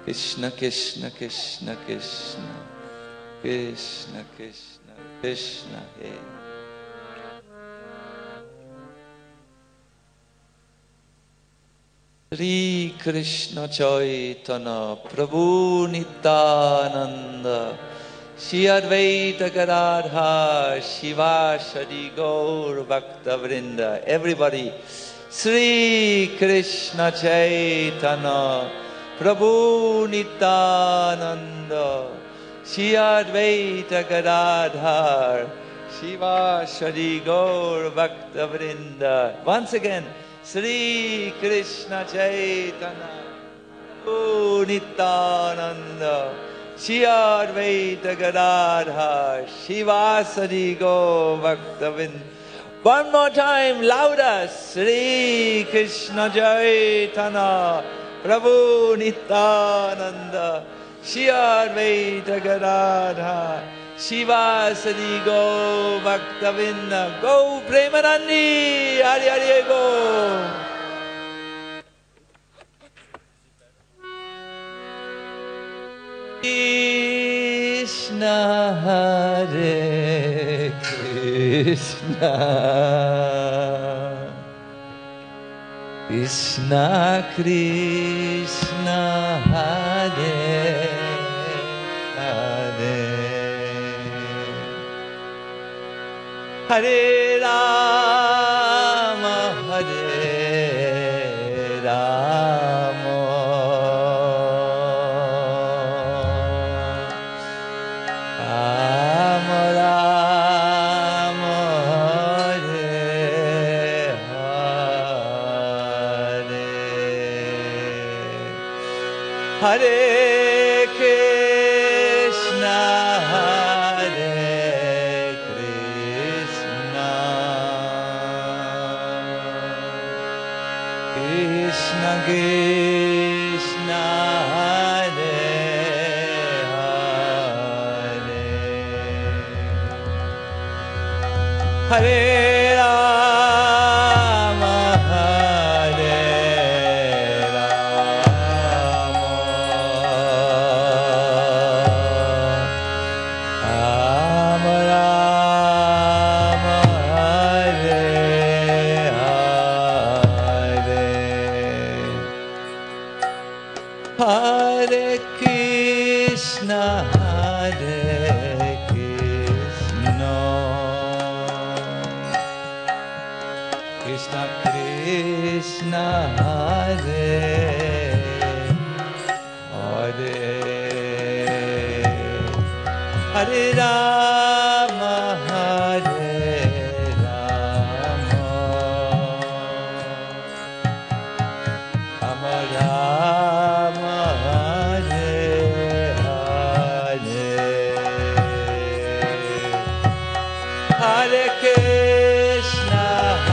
Krishna Krishna Krishna Krishna Krishna Krishna Krishna He Sri Krishna Chaitanya Prabhu Nityananda Shri Advaita Gadadhar Shivasadi Gaur Bhakta Vrinda. Everybody, Sri Krishna Chaitanya Prabhu Nityananda Shri Advaita Gadadhar Shivasadi Gaur Bhakta Vrinda. Once again, Sri Krishna Chaitanya Prabhu Nityananda Shri Advaita Gadadhar Shivasadi Gaur Bhakta Vrinda. One more time, louder. Sri Krishna Chaitanya Prabhu Nityananda Shri Advaita Gadadhar Shivasadi Gaur Bhakta Vrinda. Go Premanandi, Hari Hari Go. Krishna Hare Krishna Krishna Krishna Hare Hare Hare Rama Hare Rama Hare Krishna Krishna Krishna Hare Hare Hare Rama Hare Rama Rama Rama Hare Hare Hare Krishna Hare Krishna Krishna Krishna Hare Hare Hare Rama Hare Rama Rama Rama Hare Hare Hare Krishna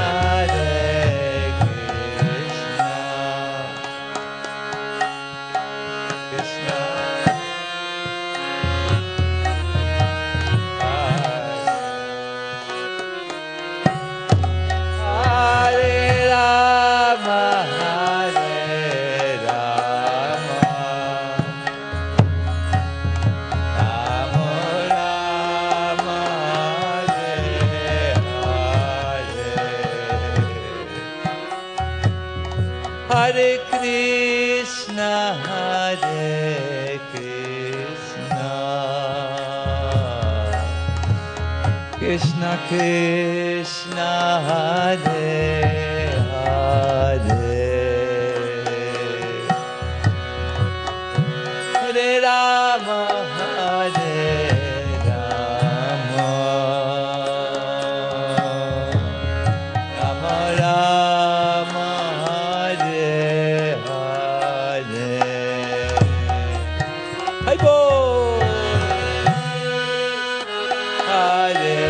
Hare Krishna Hare Krishna Krishna Krishna Hare Hare Hare Rama Hare Rama Rama Rama Hare Hare Hai Bol Hare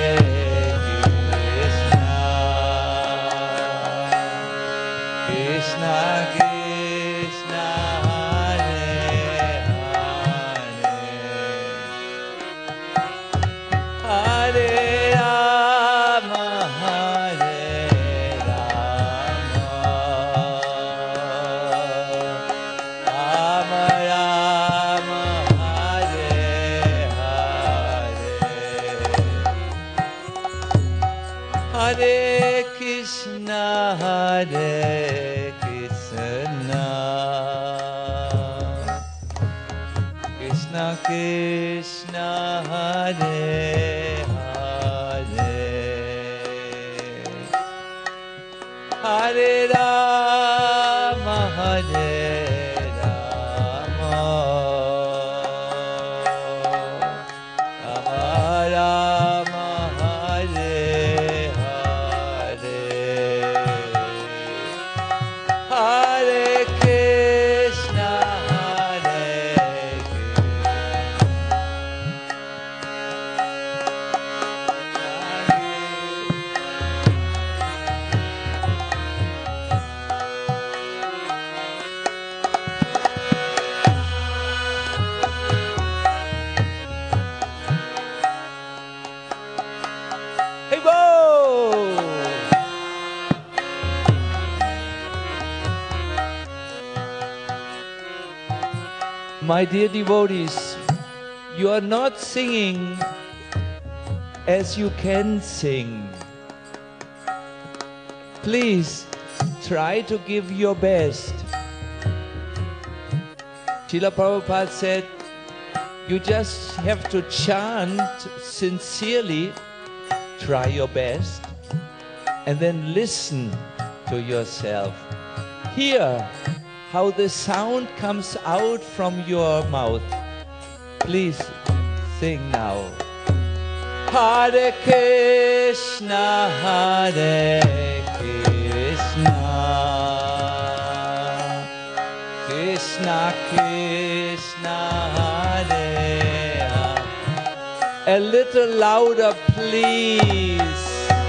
Krishna Krishna Hare Hare Hare Rama Hare Rama Rama Rama Hare Krishna, Hare Krishna, Krishna Krishna, Hare Hare, Hare Rama, Hare Rama, Rama Rama, Hare Hare, Hare Krishna, Hare Hey, whoa! My dear devotees, you are not singing as you can sing. Please try to give your best. Srila Prabhupada said, you just have to chant sincerely, try your best, and then listen to yourself. Hear how the sound comes out from your mouth. Please sing now. Hare Krishna, Hare Krishna, Krishna Krishna, Hare Hare. A little louder, please.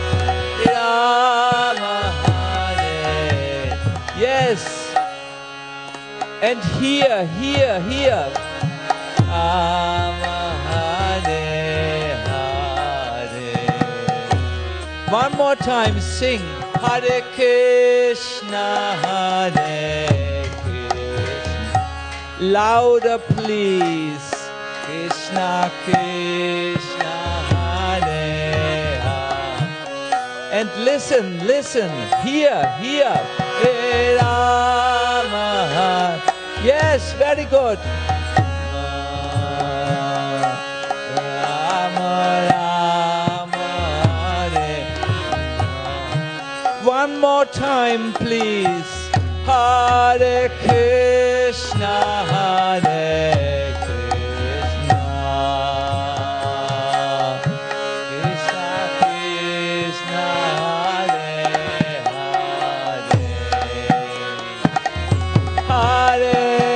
Rama Hare. Yes. And here. Rama Hare Hare. One more time, sing. Hare Krishna, Hare Krishna. Louder, please. Krishna Krishna, Hare Hare. And listen. Here. Hare Rama. Yes, very good. One more time, please. Hare Krishna, Hare Krishna, Krishna Krishna, Hare Hare, Hare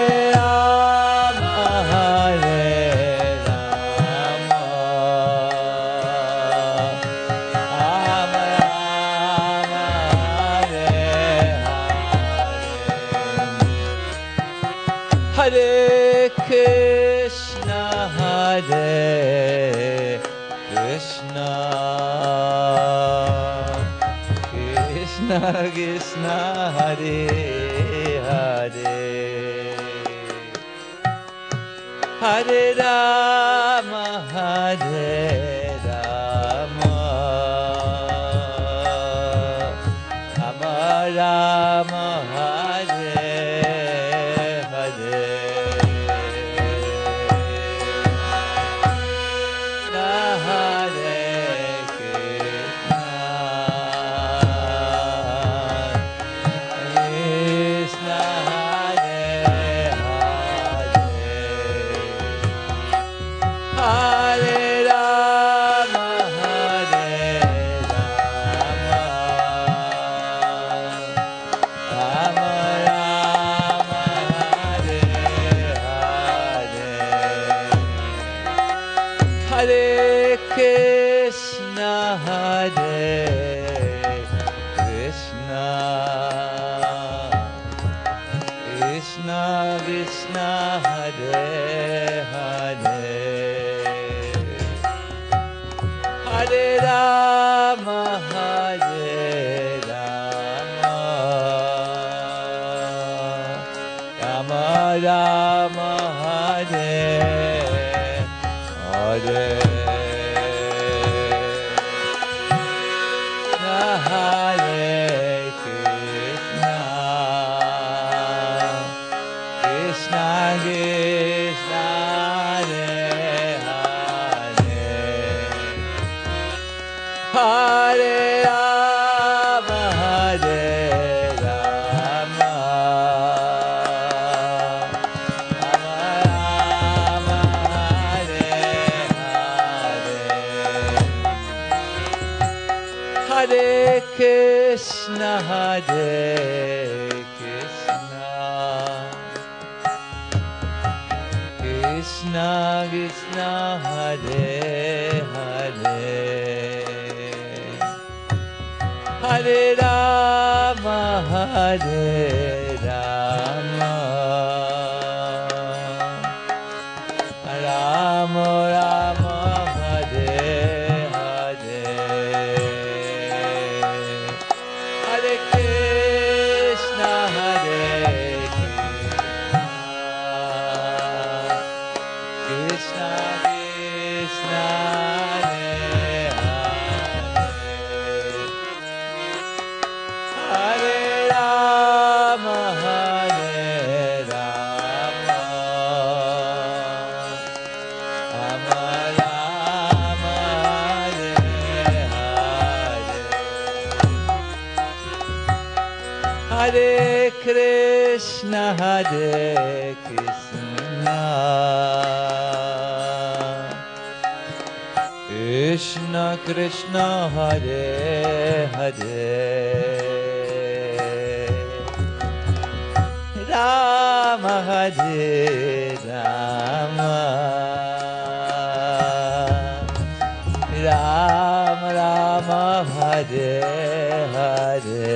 Rama, Hare Rama, Rama Rama, Hare Krishna, Hare Krishna, Krishna Krishna, Hare Hare, Hare Rama, Hare Rama, Rama Rama, Hare Hare Krishna, Hare Krishna, Krishna Krishna, Hare Hare, Hare Rama, Hare Rama, Rama Rama, Hare Hare, Krishna Hare Rama Hare Rama Rama Hare Hare Hare Krishna Krishna Krishna Hare Hare Hare Rama Hare Rama Rama Rama Hare Hare Hare Krishna Krishna Krishna Hare Rama Hare Rama Rama Rama Hare Hare Hare Krishna Krishna Krishna Hare Hare Rama Hare Rama Rama Rama Hare Hare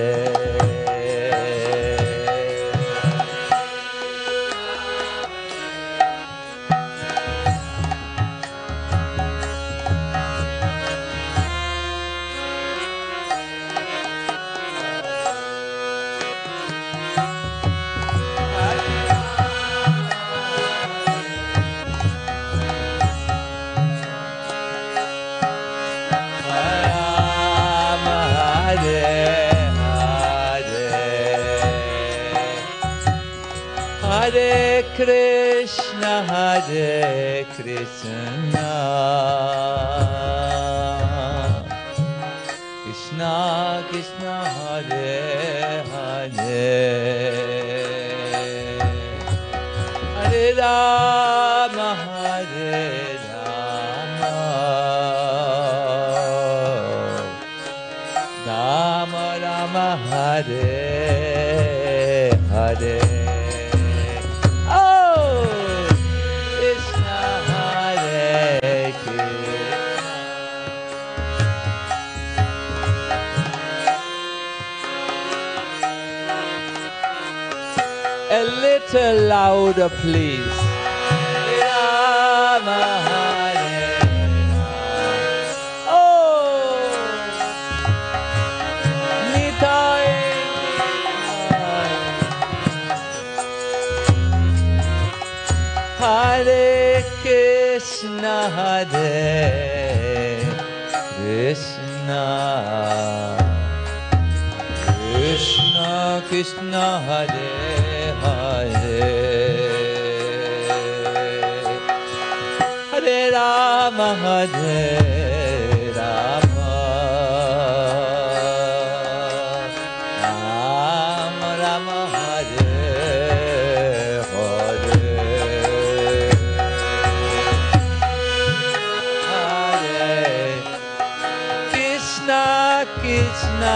Hare Krishna Krishna Krishna Hare Hare Hare Rama Hare Rama Rama Rama Hare Hare A little louder, please. Rama Hare Rama. Oh, Nitai. Hare Krishna Krishna Krishna Hare Hare Hare Rama Hare Rama Rama Rama Hare Hare Hare Krishna Krishna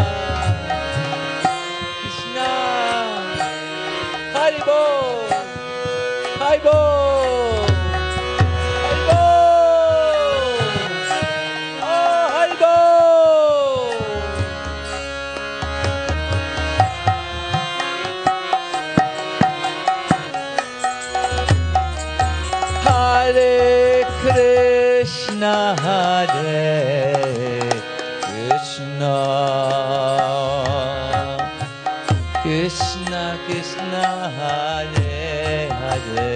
Haribo, Haribo, Haribo, oh Haribo. Hare Krishna Krishna Krishna Krishna Hare Hare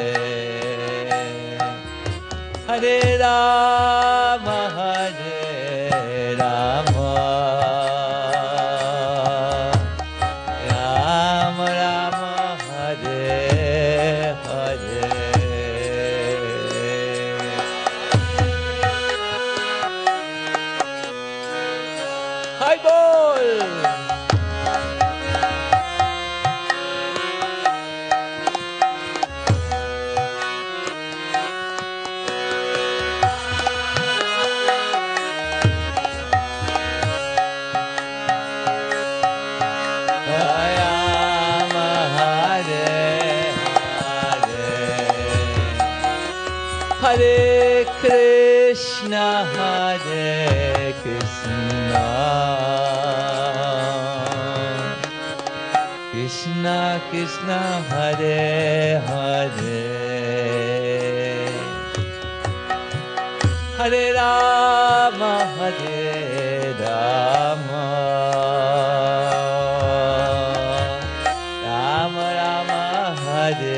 Hare Rama Hare Rama Rama Rama Hare Hare Krishna, Hare Krishna, Krishna Krishna, Hare Hare, Hare Rama, Hare Rama, Rama Rama, Hare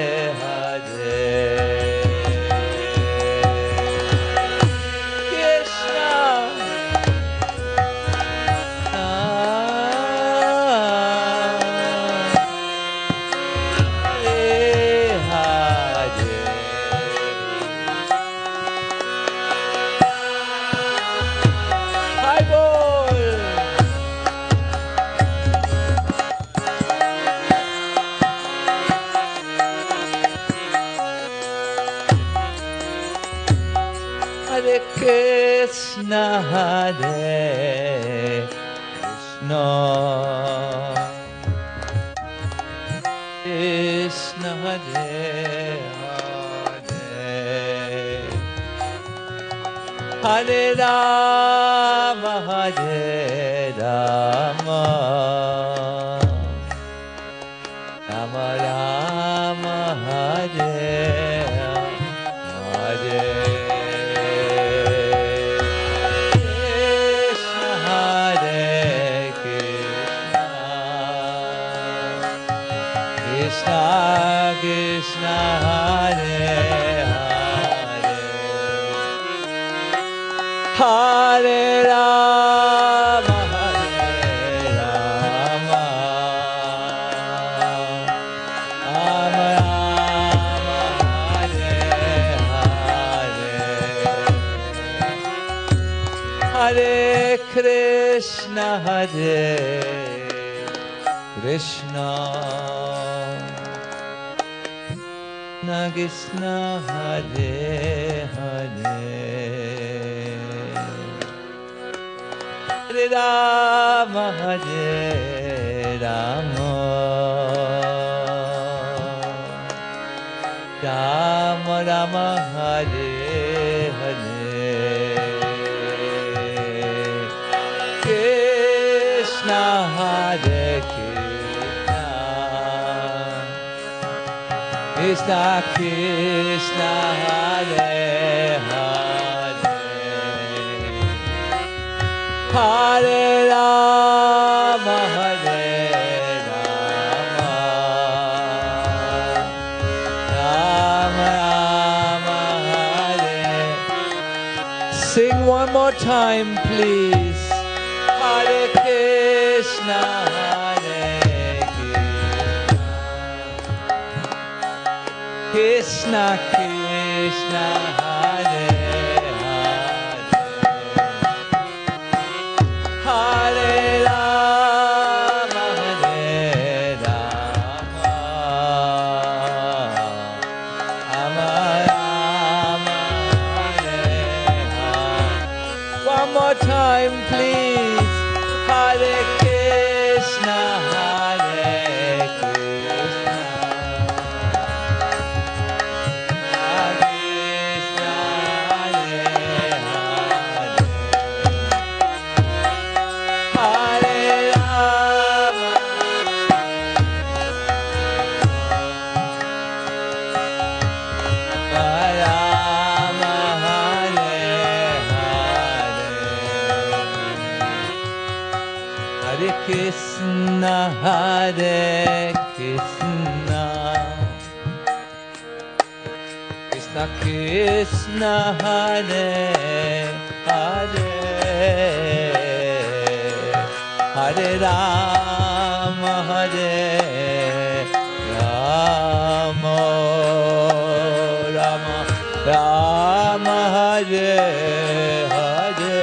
Krishna, Hare Krishna, Krishna Hare Hare, Hare Rama, Hare Rama, Rama Rama, Hare Hare. Krishna Hare Hare, Hare Rama, Hare Rama, Rama Rama, Hare Hare, Hare Krishna, Hare Krishna, Krishna Hare Hare, Hare Rama, Hare Rama, Rama Rama, Hare Hare, Krishna Hare Krishna, Krishna Hare Hare, Hare Rama, Hare Rama, Rama Rama, Hare. Sing one more time, please. Hare Krishna, Krishna Krishna, Hare Hare, Hare Rama, Hare Rama, Rama Rama, Hare Hare. One more time, please. Hare Krishna, Hare Krishna, Krishna, Hare Krishna, Krishna Krishna, Hare Hare, Hare Rama, Hare Rama, Rama Rama, Hare Hare,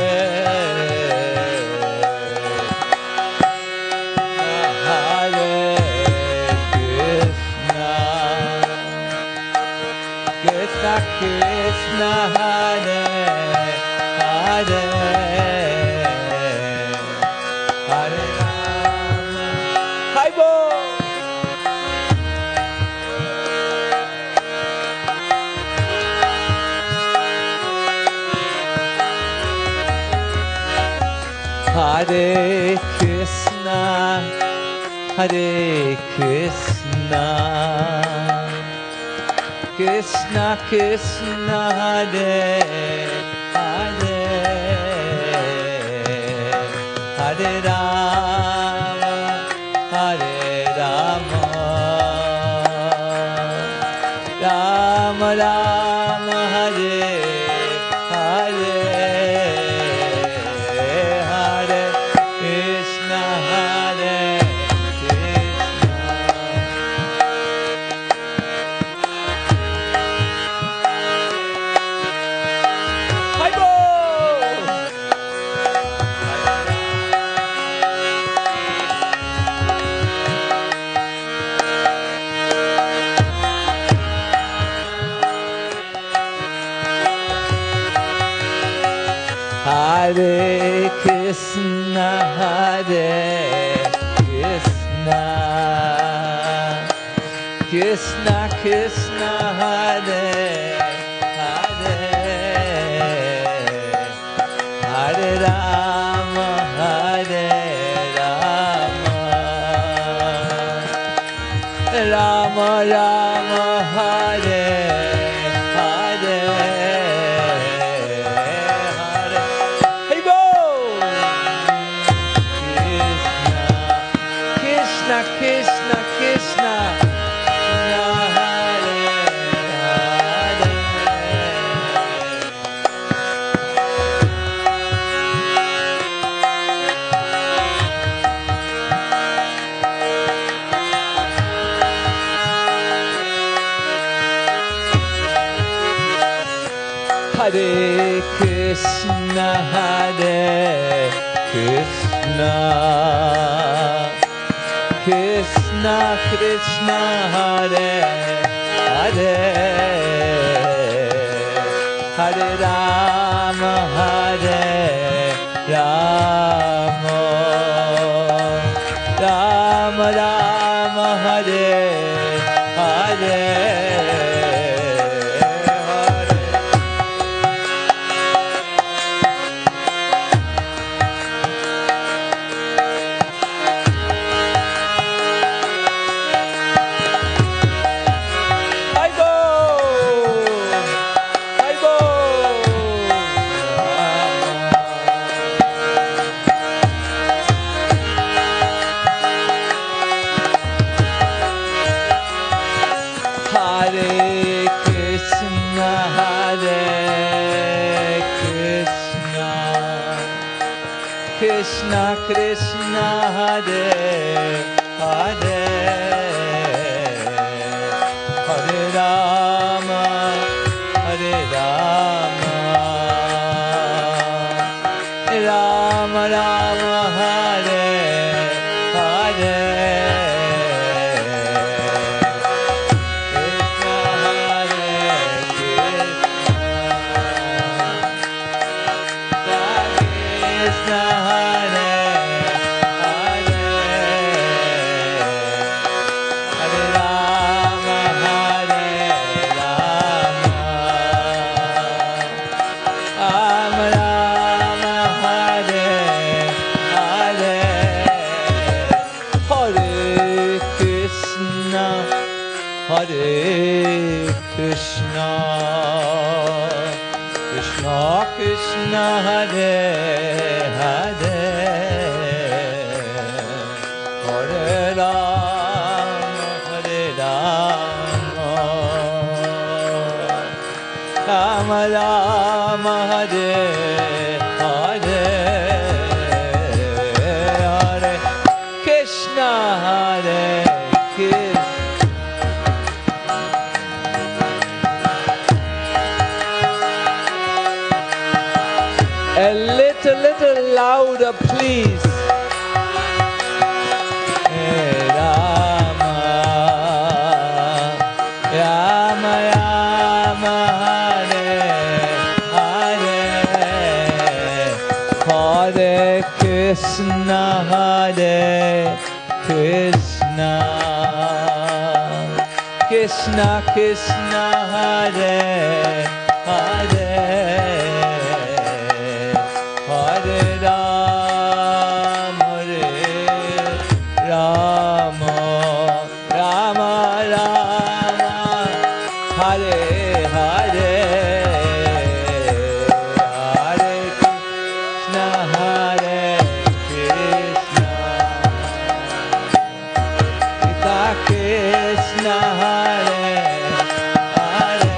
Krishna Hare Hare, Hare Rama. Hi Bo. Hare Krishna, Hare Krishna, Krishna Krishna, Hare Hare, Hare Rama, Hare Rama, Rama Rama, Hare Hare, Hare Krishna, Hare Hare Krishna, Hare Krishna, Krishna Krishna, Hare Hare, Hare Rama, Hare Rama, Rama Rama, Hare Hare. Krishna, Krishna, Krishna, Hare Hare. Hare Krishna, Hare Krishna, Krishna Krishna, Hare Hare, Hare Rama, Hare Rama, Rama Rama, Hare Hare, Hare Krishna, Hare Krishna, Krishna Krishna, Hare Hare, Hare Rama, Hare Rama, Rama Rama, Hare Hare. Hare Krishna, Krishna Krishna, Hare Hare, Hare Rama, Hare Rama, Rama Rama, Hare Hare, Hare Krishna, Hare Krishna. A little louder, please. Rama, Rama, Rama, Hare Hare, Hare Krishna, Hare Krishna, Krishna Krishna, Hare Hare, Hare Rama, Hare Hare Krishna Hare Krishna Krishna Hare Hare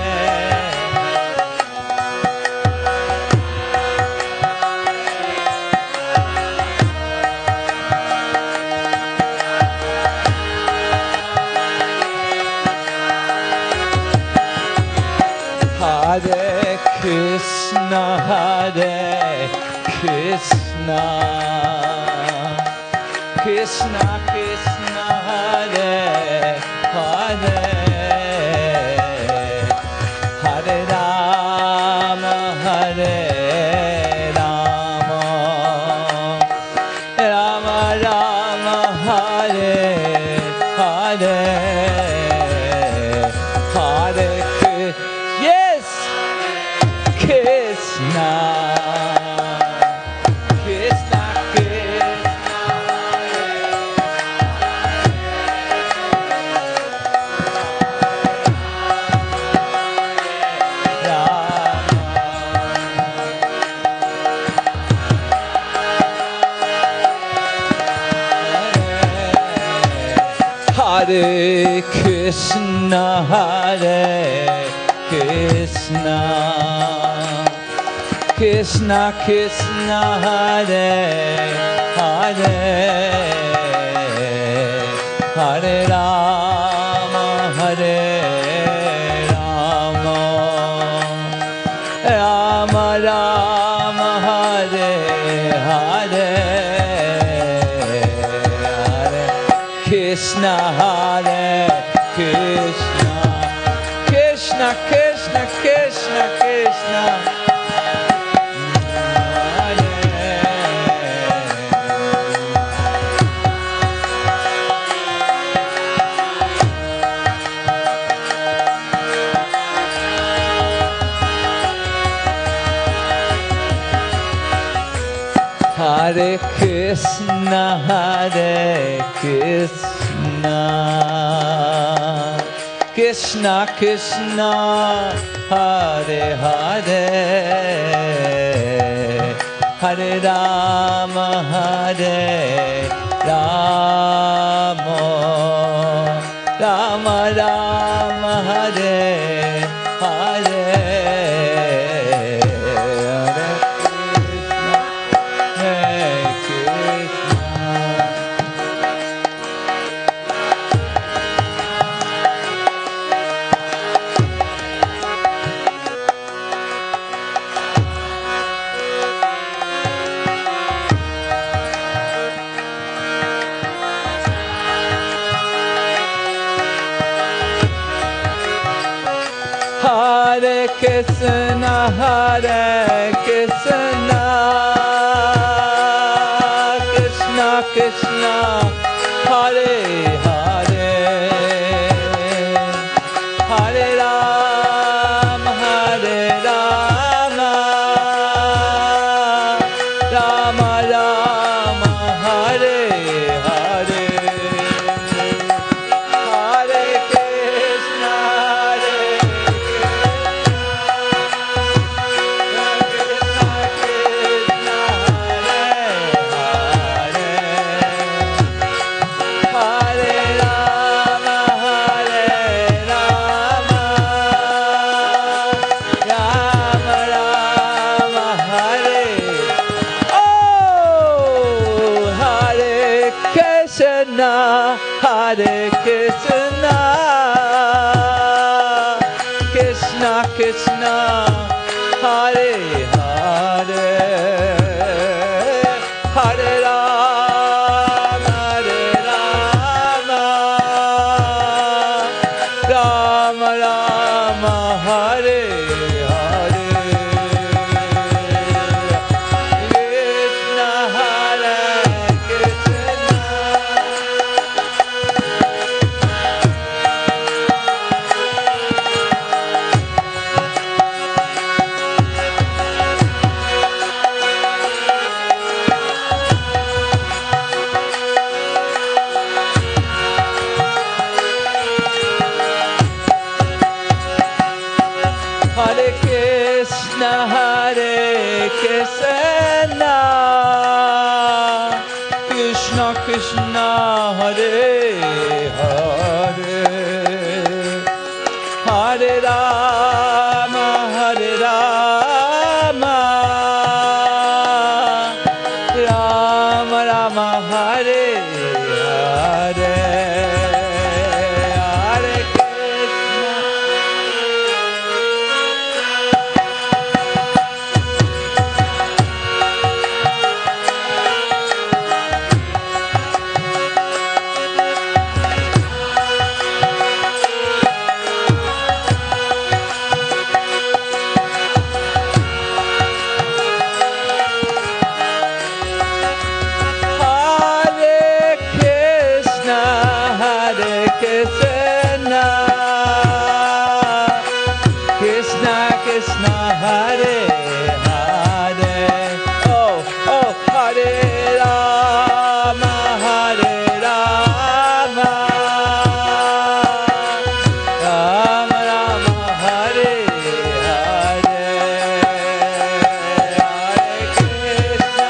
Hare Krishna Hare Krishna Krishna Krishna Hare Hare Hare Rama Hare Rama Rama Rama Hare Hare Hare Yes, Krishna, Krishna, Krishna, Hare Krishna, Hare Krishna, Krishna Krishna Hare Hare, Hare Rama, Hare Rama, Rama Rama, Hare Hare, Hare Krishna, Hare Krishna, Krishna Krishna Krishna Krishna Hare Krishna Hare Krishna Krishna Krishna Hare Hare Hare Rama Hare Rama Rama Rama Hare Hare Hare Krishna, Hare Krishna, Krishna Krishna, Hare Hare, Hare Rama, Hare Rama, Rama Rama, Hare Hare, Hare Krishna, Hare Hare Krishna, Krishna Krishna, Hare Hare, Hare Rama, Hare Rama, Rama Rama, Hare Hare, Krishna Hare Krishna. Hare Krishna, Krishna Krishna, Hare Hare, Hare Rama, Hare Rama, Rama Rama, Hare Hare, Hare Krishna. Krishna Krishna, Hare Hare, oh oh, Hare Rama, Hare Rama, Rama Rama, Hare Hare, Hare Krishna.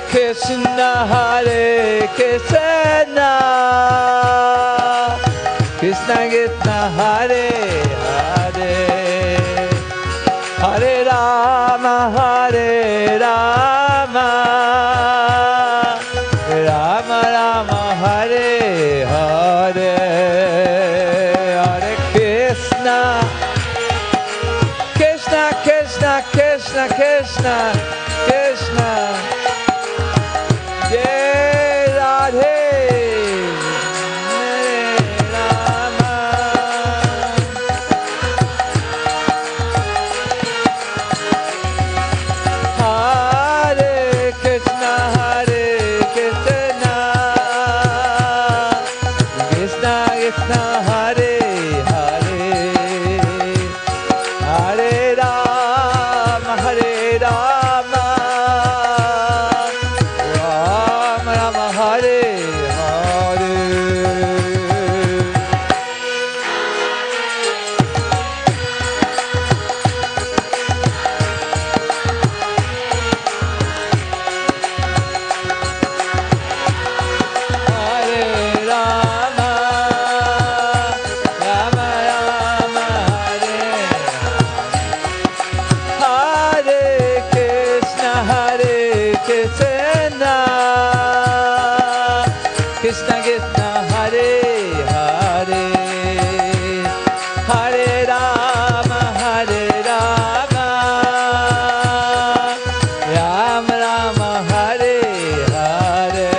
Krishna, Hare Krishna, Krishna Krishna, Hare Hare, Hare Rama, Hare Rama, Rama Rama, Hare Hare, Hare Krishna, Krishna Krishna, Krishna Krishna, Krishna, Jai Radhe, Rama, Hare Krishna, Hare Krishna, Krishna Krishna, Hare Hare, Hare Rama, Hare Rama, Rama Rama, Hare Hare. Hare Rama, Rama Rama, Hare Hare Krishna, Hare Krishna, Krishna Krishna, Hare Hare, Hare Rama, Hare Rama, Rama Rama, Hare Hare.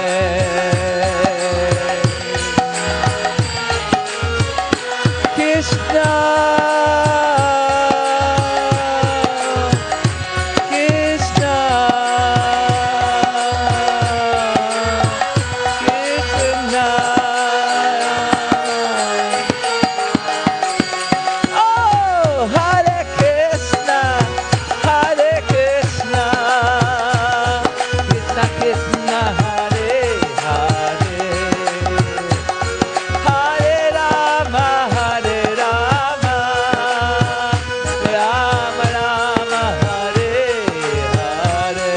Krishna, Krishna, Krishna. Oh, Hare Krishna, Hare Krishna, Krishna Krishna, Hare Hare, Hare Rama, Hare Rama, Rama Rama, Hare Hare.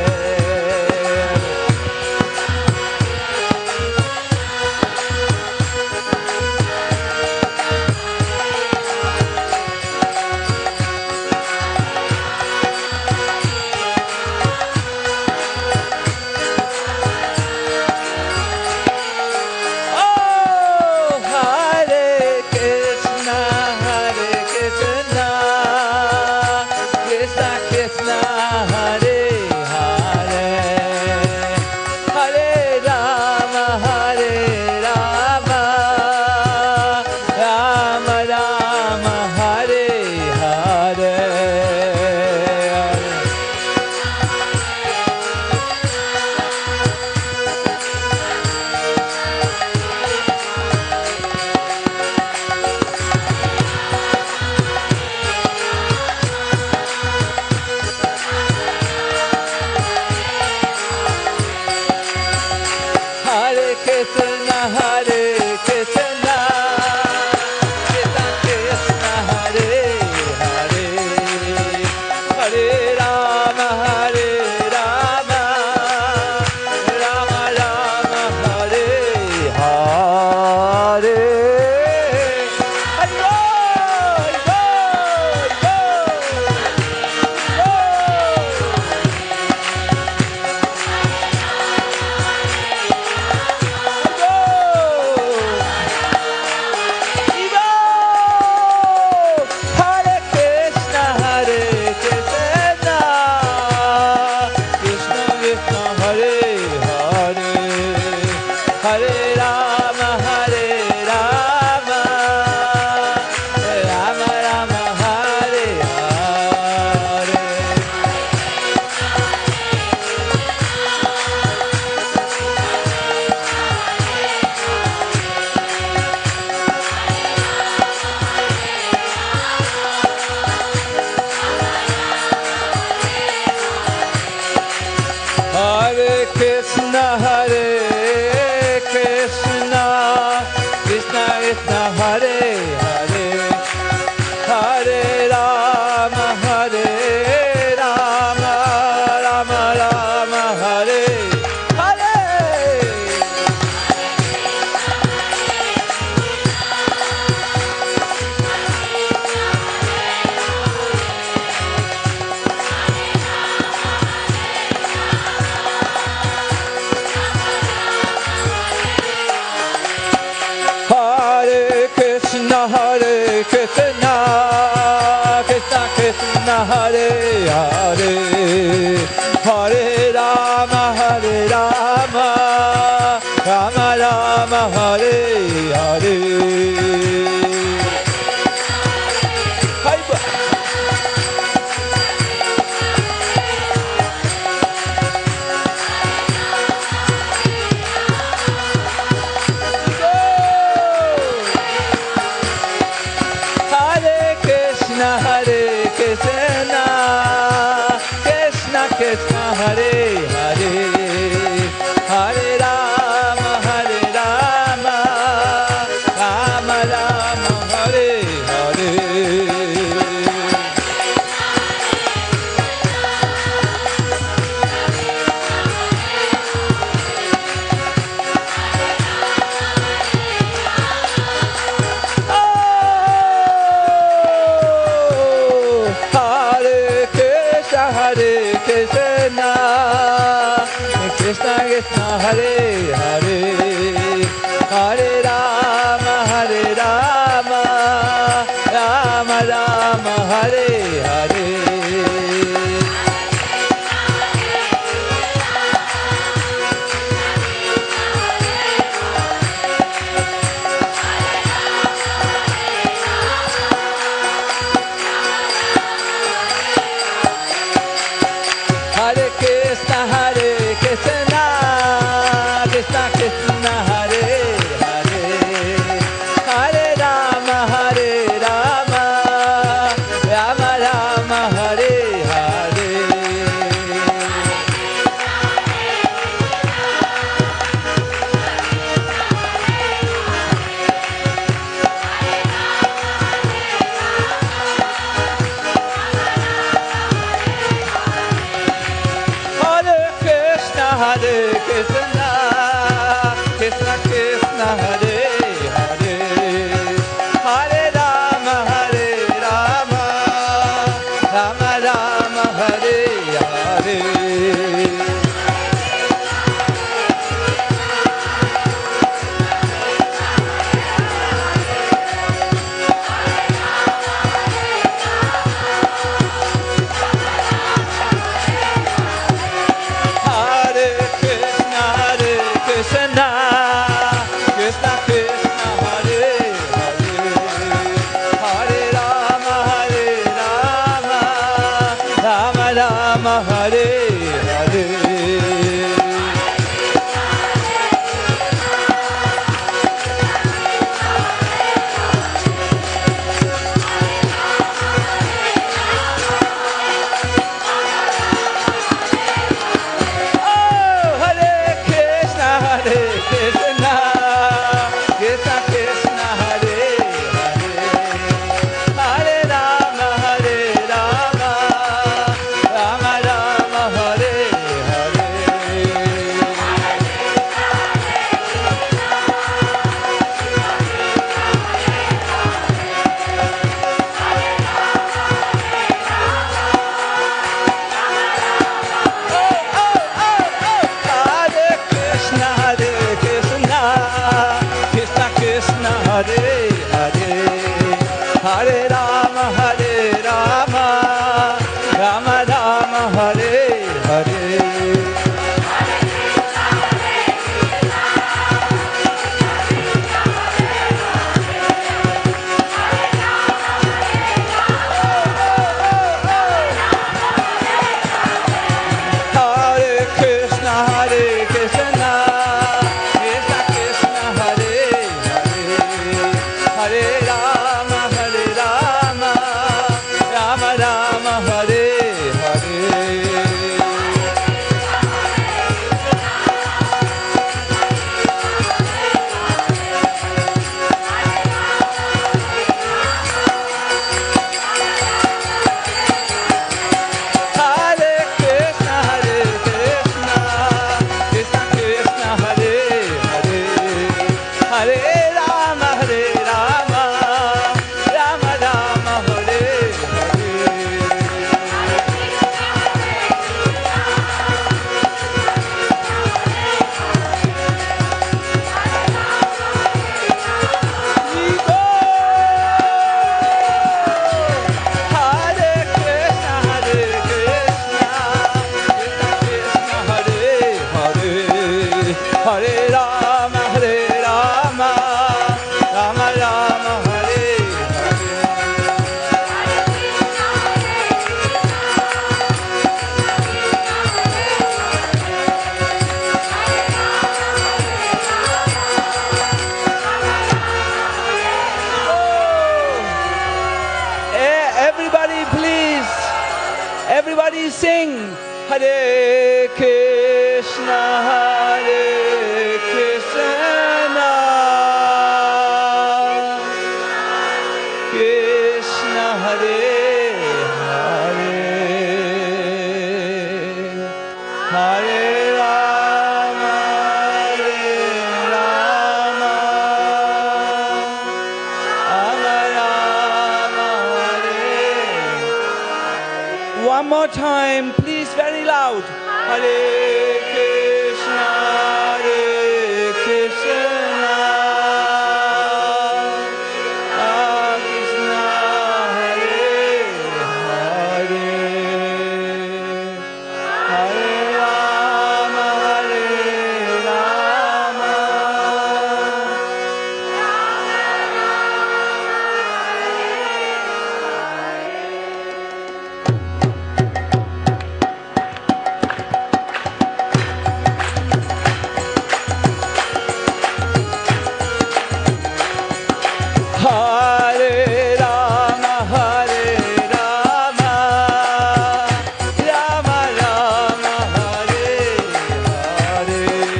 Oh, Hare Krishna, Hare Krishna, Krishna Krishna, Hare Hare, Hare Rama, Hare Rama, Rama Rama, Hare Hare. Hare Krishna, Hare Krishna, Krishna Krishna, Hare Hare, Hare Rama, Hare Rama, Rama Rama, Hare Hare. Hare Krishna, Hare Krishna, Krishna Krishna, Hare Hare, Hare Rama, Hare Rama, Rama Rama, Hare Hare. Hare Krishna, Hare Krishna, Krishna, Krishna Krishna, Hare Hare, Hare Rama, Rama Rama, Hare Hare. Hare Krishna, Krishna Krishna, Hare Hare, Hare Rama, Rama Rama, Hare Hare. Hare Krishna, Krishna Krishna, Hare Hare, Hare Rama, Rama Rama, Hare Hare. Hare Krishna, Krishna Krishna, Hare Hare, Hare Rama, Rama Rama, Hare Hare. Hare Krishna, Krishna Krishna, Hare Hare, Hare Rama, Rama Rama, Hare Hare. Krishna, Krishna Krishna, Hare Hare, Hare Rama, Rama Rama, Hare Hare. Krishna, Krishna Krishna, Hare Hare, Hare Rama, Rama Rama, Hare Hare. Hare Hare, Hare Rama, Rama Rama, Hare Hare. sing. Hare Krishna, Hare Krishna, Krishna Hare Hare, Hare Rama, Rama Rama, Hare. One more time, please, very loud. Hare Krishna, Hare Krishna, Krishna Hare Hare, Hare Rama, Rama. Hare Rama, Hare Rama, Rama Rama, Hare Hare.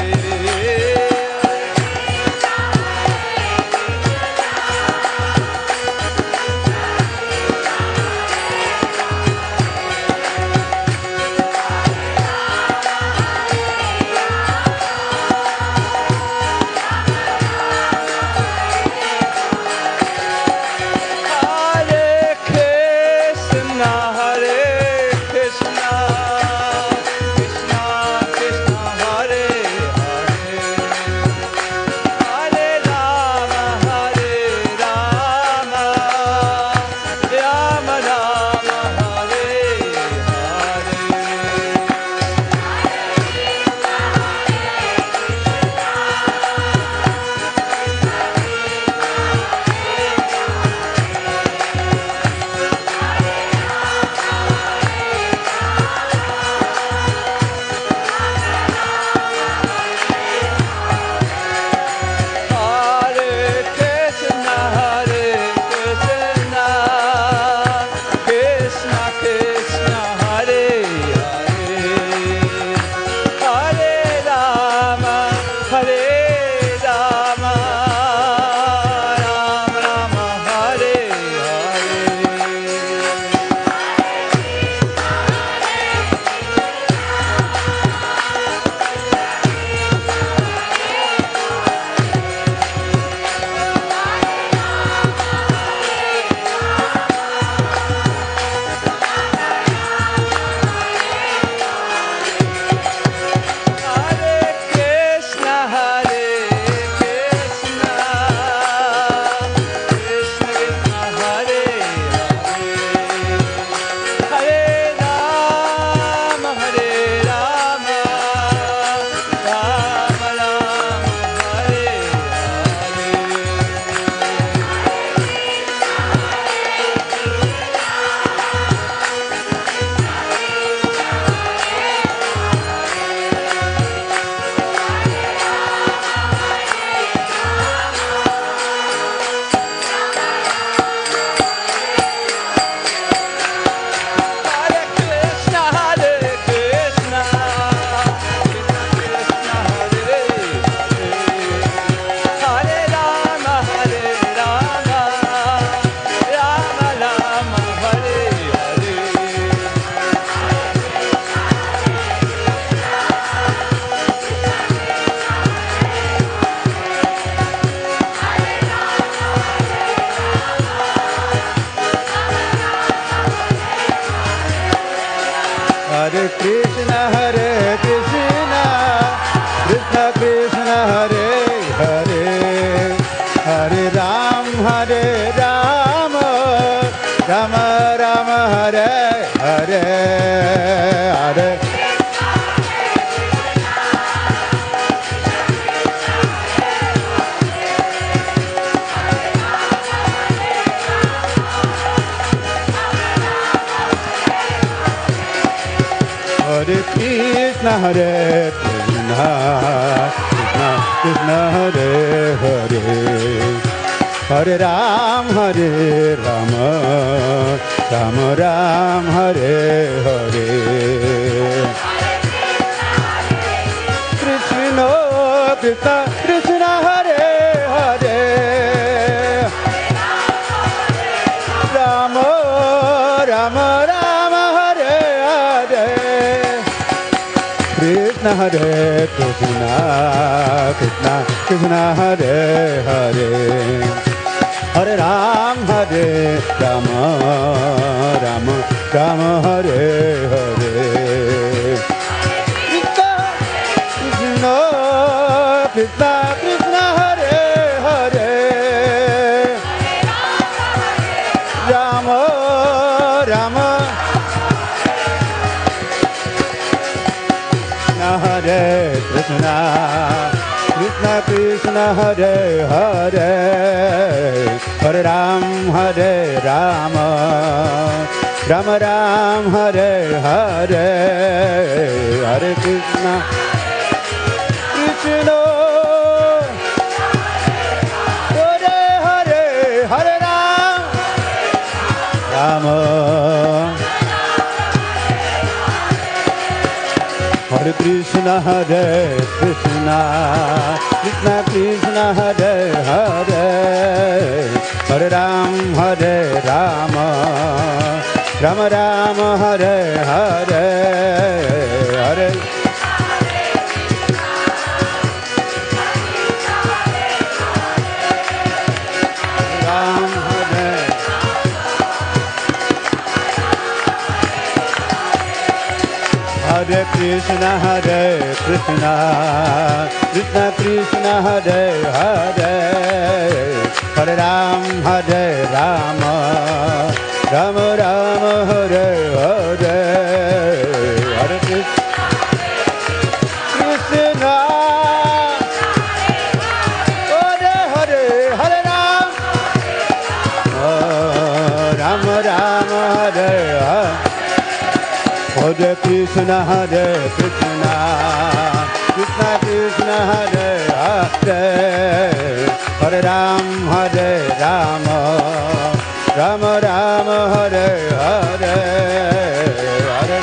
Hare Krishna, Hare Krishna, Krishna Krishna, Hare Hare, Hare Rama, Hare Rama, Rama Rama, Hare Hare Krishna, Hare Krishna, Krishna Krishna, Hare Hare, Hare Rama, Hare Rama, Rama Rama, Hare Hare Krishna, Hare Krishna, Krishna Krishna, Hare Hare, Hare Rama, Hare Rama, Rama Rama, Hare Hare Krishna, Hare Krishna, Krishna Krishna, Hare Hare, Hare Rama, Hare Rama, Rama Rama, Hare Hare. Hare Krishna, Hare Krishna, Krishna Krishna, Hare Hare, Hare Ram, Hare Rama, Rama Rama, Hare Hare, Hare. Hare Krishna, Hare Krishna, Krishna Krishna, Hare Hare, Hare Ram, Hare Rama, Rama Ram, Hare Hare. Krishna, Krishna, Krishna, Hare Hare. Rama, Rama, Rama, Hare Hare. Krishna, Hare Krishna, Krishna, Krishna, Hare Hare. Hare Ram, Hare Rama, Rama, Rama, Hare Hare. Krishna, Krishna, Krishna, Krishna, Hare Hare. Rama, Rama, Hare Krishna, Krishna Krishna, Hare Hare. Hare Ram, Hare Rama, Rama Ram, Hare Hare. Hare Krishna, Krishna, Hare Hare, Hare Ram, Rama. Hare Krishna, Hare Krishna, Krishna Krishna, Hare Hare. Hare Ram, Hare Rama, Rama Rama, Hare Hare. Hare Ram, Hare Hare Krishna, Hare Krishna, Krishna Krishna, Hare Hare. Hare Ram, Hare Rama, Rama Rama, Hare Hare. Hare Krishna, Krishna, Hare Hare, Hare Ram, Rama Rama, Hare Hare. Hare Krishna, Hare Krishna, Krishna Krishna, Hare Hare. Hare Ram, Hare Rama, Rama Rama, Hare Hare. Hare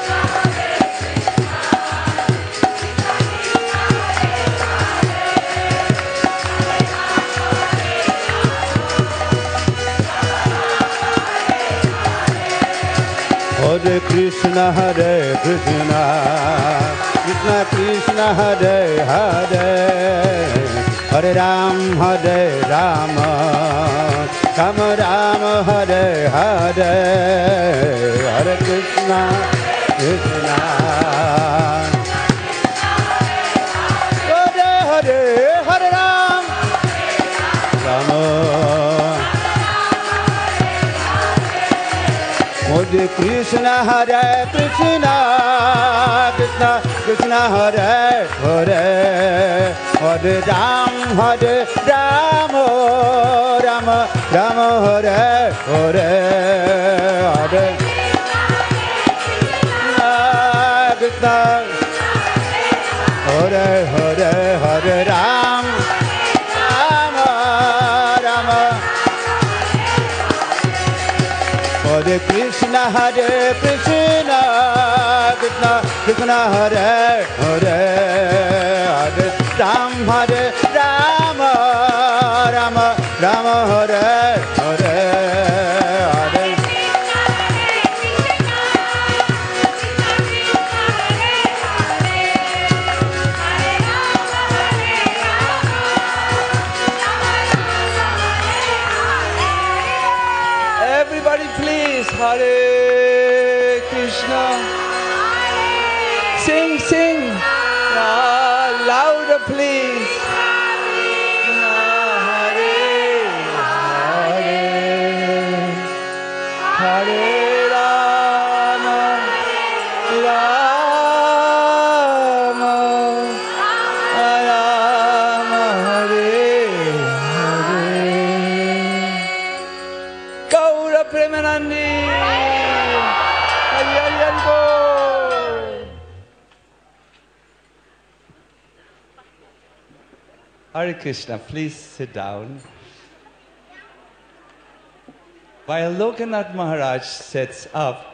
Hare Krishna, Hare Krishna, Krishna Krishna, Hare Hare. Hare Ram, Hare Rama, Rama Rama, Hare Hare. Hare Krishna, Krishna, Hare Hare, Hare Ram, Rama. Hare Krishna, Hare Krishna, Krishna Krishna, Hare Hare. Hare Ram, Hare Rama, Rama Rama, Hare Hare. Hare Krishna, Hare Hare, Hare Ram, Rama Rama. Hare Krishna, Hare Krishna, Krishna Krishna, Hare Hare. Hare Ram, Hare Rama, Rama Rama, Hare Hare. Hare Everybody please, Hare Krishna. Sing, sing. Louder please. Hare Hare, Hare Rama, Rama Rama, Hare Hare. Gaura Premanandi. Hari Hari Hari Bol. Hare Krishna, please sit down. While Lokanath Maharaj sets up,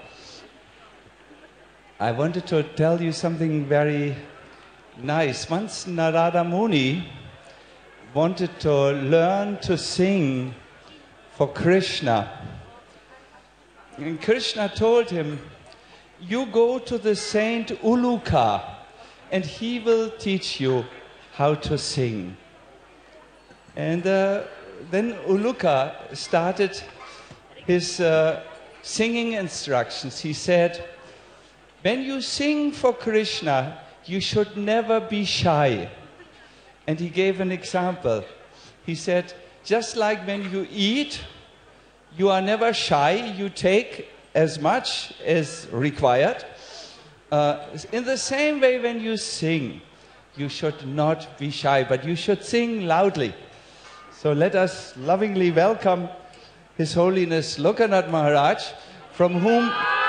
I wanted to tell you something very nice. Once Narada Muni wanted to learn to sing for Krishna. And Krishna told him, you go to the saint Uluka and he will teach you how to sing. And then Uluka started his singing instructions. He said, when you sing for Krishna, you should never be shy. And he gave an example. He said, just like when you eat, you are never shy, you take as much as required. In the same way, when you sing, you should not be shy, but you should sing loudly. So let us lovingly welcome His Holiness Lokanath Maharaj, from whom